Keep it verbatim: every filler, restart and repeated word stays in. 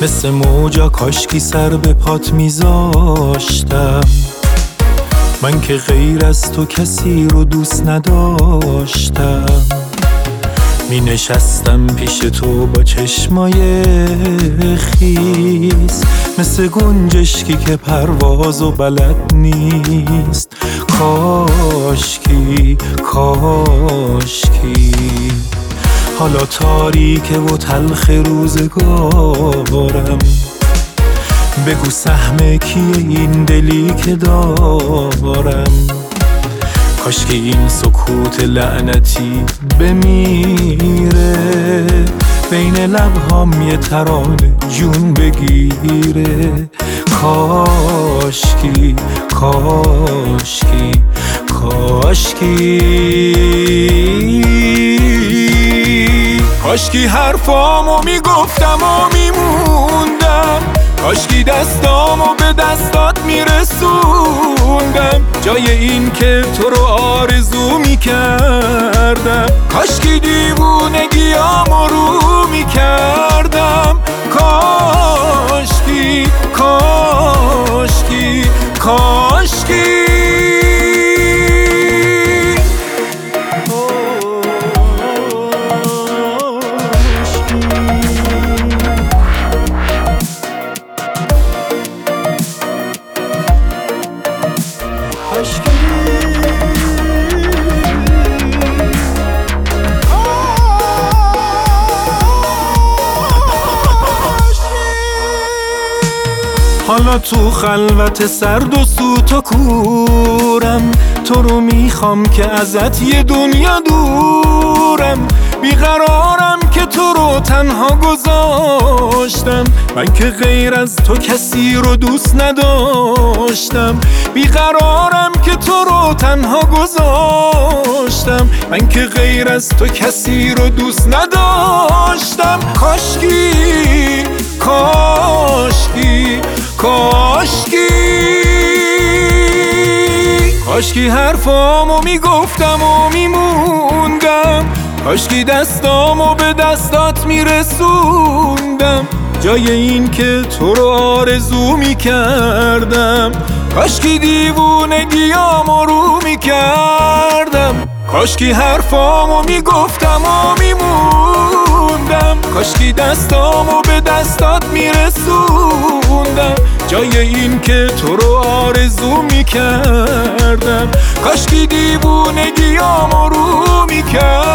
مثل موجا کاشکی سر به پات میذاشتم. من که غیر از تو کسی رو دوست نداشتم. می نشستم پیش تو با چشمای خیس، مثل گنجشکی که پرواز و بلد نیست. کاشکی کاشکی حالا تاریکه و تلخ روزگارم. بگو سهم کیه این دلی که دارم. کاشکی این سکوت لعنتی بمیره، بین لبهام یه ترانه جون بگیره. کاشکی کاشکی کاشکی کاشکی حرفامو میگفتم و میموندم. کاشکی دستامو به دستات میرسوندم، جای این که تو رو آرزو میکردم. کاشکی دیوونگیامو رو میکردم. کاشکی کاشکی کاشکی حالا تو خلوت سرد و سوت و کورم، تو رو میخوام که ازت یه دنیا دورم. بیقرارم که تو رو تنها گذاشتم. من که غیر از تو کسی رو دوست نداشتم. بیقرارم که تو رو تنها گذاشتم. من که غیر از تو کسی رو دوست نداشتم. کاشکی کاشکی کاشکی کاشکی حرفامو میگفتم و میموندم. کاشکی دستامو به دستات میرسوندم، جای این که تو رو آرزو میکردم. کاشکی دیوونگیامو رو میکردم. کاشکی حرفامو میگفتم و میموندم. کاشکی دستامو به دستات میرسوندم، جای این که تو رو آرزو میکردم. کاشکی دیوونگیامو رو میکردم.